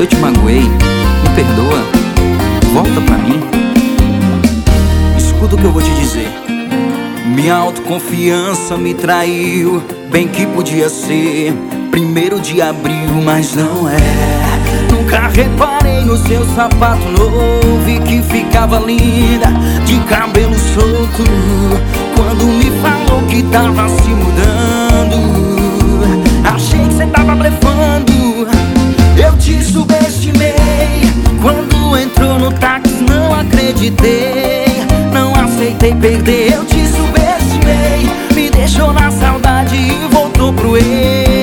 eu te magoei, me perdoa, volta pra mim. Escuta o que eu vou te dizer. Minha autoconfiança me traiu, bem que podia ser 1º de abril, mas não é. Nunca reparei no seu sapato novo e que ficava linda, de cabelo solto, quando me falou que tava se mudando. Achei que cê tava blefando. Eu te subestimei quando entrou no táxi, não acreditei, não aceitei perder. Eu te subestimei, me deixou na saudade e voltou pro ex.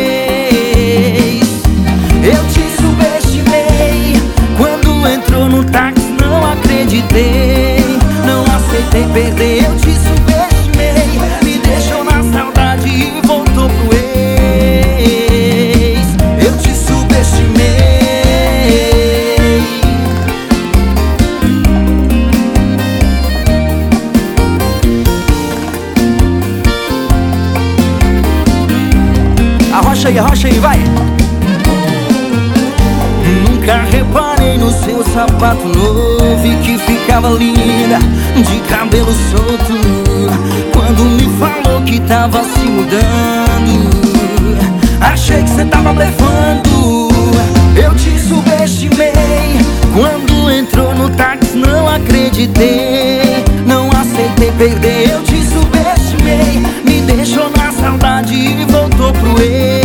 Eu te subestimei quando entrou no táxi, não acreditei, não aceitei perder. Eu te subestimei, me deixou na saudade e voltou pro ex. Eu te subestimei. Arrocha aí, vai! Nunca reparei no seu sapato novo e que ficava linda, de cabelo solto, quando me falou que tava se mudando. Achei que cê tava blefando. Eu te subestimei quando entrou no táxi, não acreditei, não aceitei perder. Eu te subestimei, me deixou na saudade e voltou pro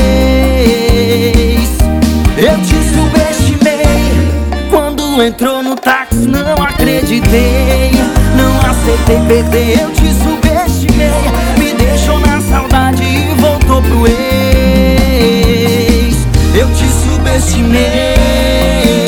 ex. Eu te subestimei quando entrou no táxi, não acreditei, não aceitei perder. Eu te subestimei, me deixou na saudade e voltou pro ex. Eu te subestimei.